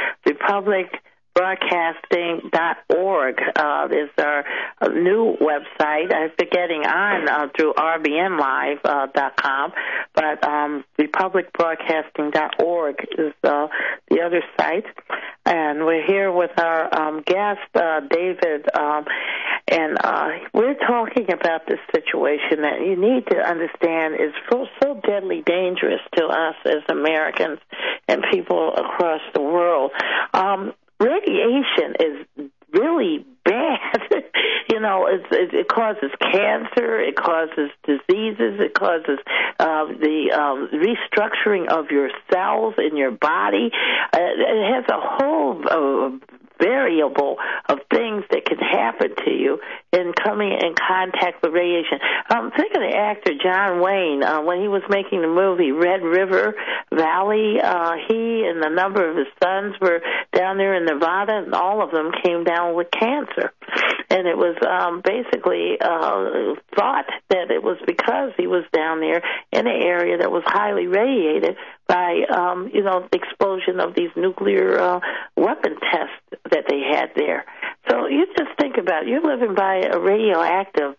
republicbroadcasting.org is our new website. I've been getting on through rbnlive.com, but republicbroadcasting.org is the other site. And we're here with our guest, David, And we're talking about this situation that you need to understand is so deadly dangerous to us as Americans and people across the world. Radiation is really bad. It causes cancer, it causes diseases, it causes the restructuring of your cells in your body. It has a whole variable of things that can happen to you in coming in contact with radiation. Think of the actor John Wayne when he was making the movie Red River Valley. He and a number of his sons were down there in Nevada, and all of them came down with cancer. And it was basically thought that it was because he was down there in an area that was highly radiated by, the explosion of these nuclear weapon tests that they had there. So you just think about it. You're living by a radioactive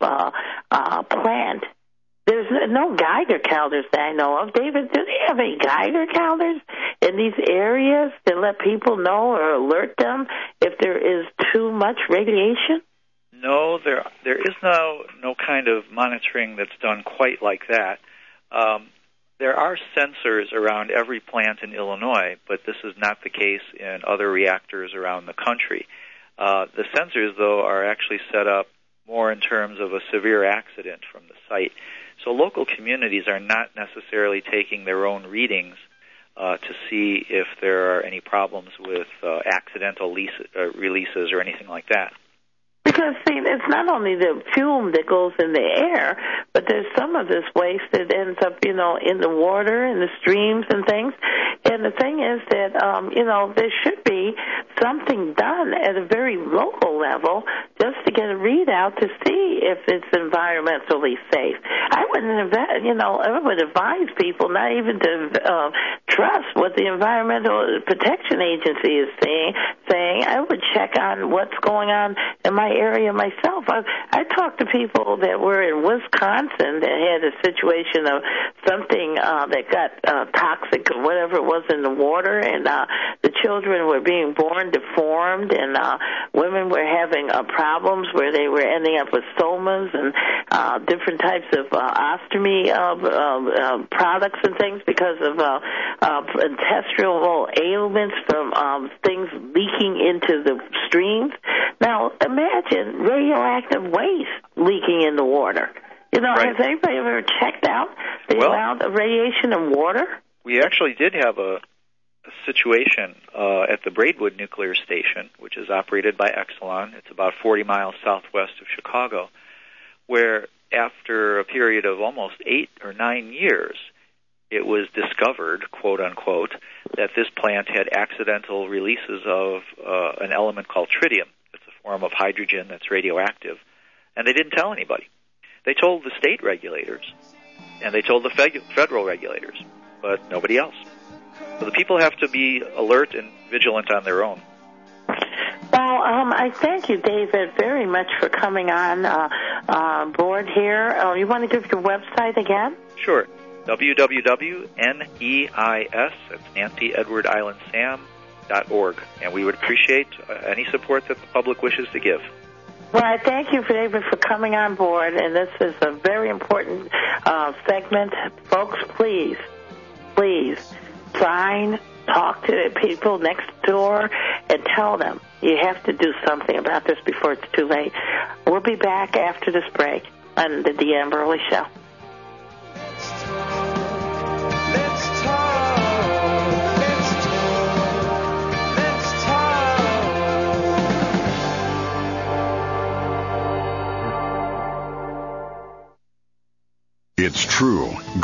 plant. There's no Geiger counters that I know of. David, do they have any Geiger counters in these areas to let people know or alert them if there is too much radiation? No, there is no kind of monitoring that's done quite like that. There are sensors around every plant in Illinois, but this is not the case in other reactors around the country. The sensors, though, are actually set up more in terms of a severe accident from the site. So local communities are not necessarily taking their own readings to see if there are any problems with accidental releases or anything like that. Because, see, it's not only the fume that goes in the air, but there's some of this waste that ends up, in the water, in the streams and things. And the thing is that, there should be something done at a very local level just to get a readout to see if it's environmentally safe. I would advise people not even to trust what the Environmental Protection Agency is saying. I would check on what's going on in my area myself. I talked to people that were in Wisconsin that had a situation of something that got toxic or whatever it was in the water, and the children were being born deformed, and women were having problems where they were ending up with stomas and different types of ostomy products and things because of intestinal ailments from things leaking into the streams. Now, imagine radioactive waste leaking in the water. Right. Has anybody ever checked out the amount of radiation in water? We actually did have a situation at the Braidwood Nuclear Station, which is operated by Exelon. It's about 40 miles southwest of Chicago, where after a period of almost 8 or 9 years, it was discovered, quote unquote, that this plant had accidental releases of an element called tritium. It's a form of hydrogen that's radioactive. And they didn't tell anybody. They told the state regulators, and they told the federal regulators, but nobody else. So the people have to be alert and vigilant on their own. Well, I thank you, David, very much for coming on board here. You want to give your website again? Sure. www.NEIS, that's Nancy Edward Island Sam.org. And we would appreciate any support that the public wishes to give. Well, I thank you, David, for coming on board, and this is a very important segment. Folks, please, talk to the people next door and tell them you have to do something about this before it's too late. We'll be back after this break on the Deanne Burley Show. It's true.